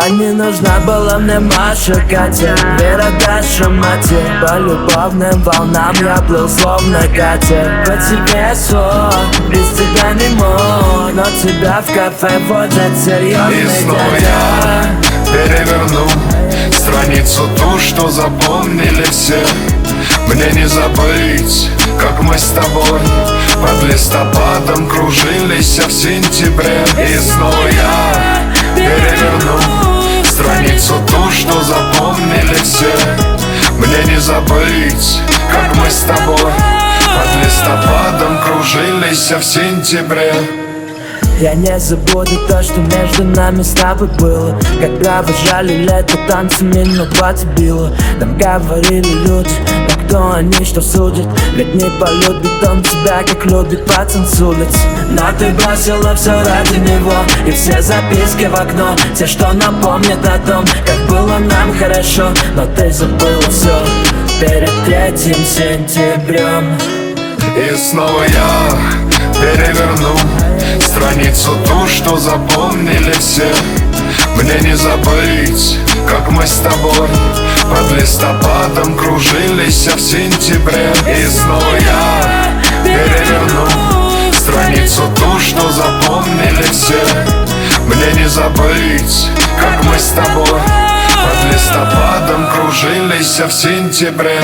не нужна была мне Маша, Катя, Вера, Даша, мать. По любовным волнам я плыл словно катер. По тебе сон, без тебя не мог, но тебя в кафе водят серьезный И снова дядя. я переверну страницу ту, что запомнили все. Мне не забыть, как мы с тобой под листопадом кружились в сентябре. И снова я переверну страницу ту, что запомнили все. Мне не забыть, как мы с тобой под листопадом кружились в сентябре. Я не забуду то, что между нами с тобой было, когда выжали лето танцами, но поцепило. Нам говорили люди, но кто они, что судят? Ведь не полюбит он тебя, как любит пацан с улиц. Но ты бросила все ради него, и все записки в окно, те, что напомнят о том, как было нам хорошо. Но ты забыла все перед 3 сентябрем. И снова я переверну страницу ту, что запомнили все. Мне не забыть, как мы с тобой под листопадом кружились в сентябре. И снова я переверну страницу ту, что запомнили все. Мне не забыть, как мы с тобой под листопадом кружились в сентябре.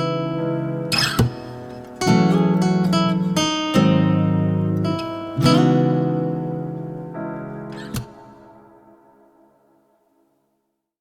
Thank